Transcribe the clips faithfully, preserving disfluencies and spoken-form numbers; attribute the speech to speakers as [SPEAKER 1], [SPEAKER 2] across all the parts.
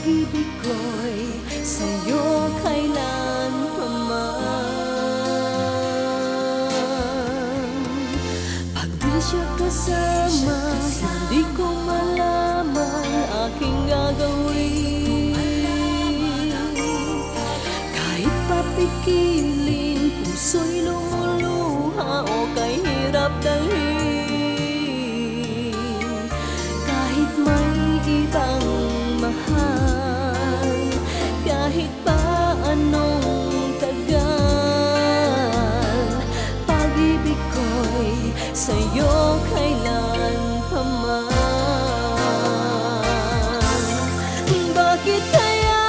[SPEAKER 1] Pag-ibig ko'y sa'yo kailanman. Pag di siya kasama, hindi ko malaman aking gagawin. Kahit papikilin, puso'y lumuluha o kay hirap dalhin. Kahit may ibang mahal, kahit pa anong tagal, pag-ibig ko'y sa'yo kailanman. Bakit kaya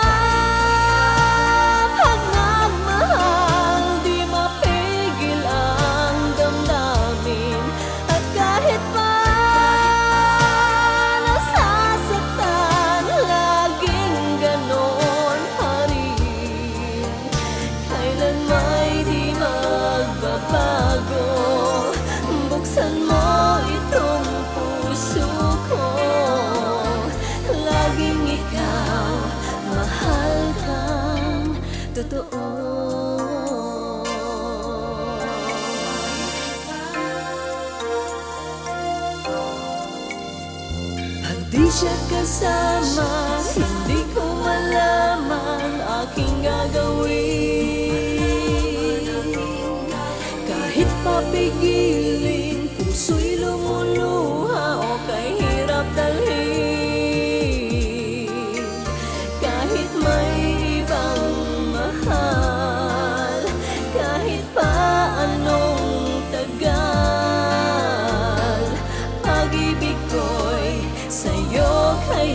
[SPEAKER 1] pag nagmahal di mapigil ang damdamin? At kahit pa nasasaktan, laging ganon pa rin. Kailan may di magbabago, buksan mo itong puso ko. Laging ikaw, mahal kang totoo. Pag di siya kasama, hindi ko malaman aking gagawin. Kahit papigilin, puso'y lumuluha o kay hirap dalhin. Kahit may ibang mahal, kahit pa anong tagal, pag-ibig ko'y sa'yo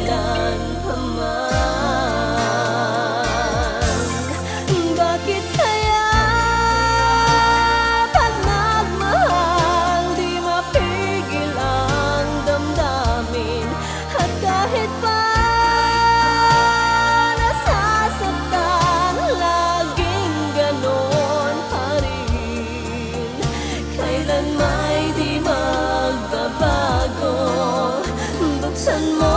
[SPEAKER 1] kailanman. Bakit kaya pag nagmahal di mapigil ang damdamin? At kahit pa nasasaktan, laging ganon pa rin. Kailan may di magbabago, buksan mo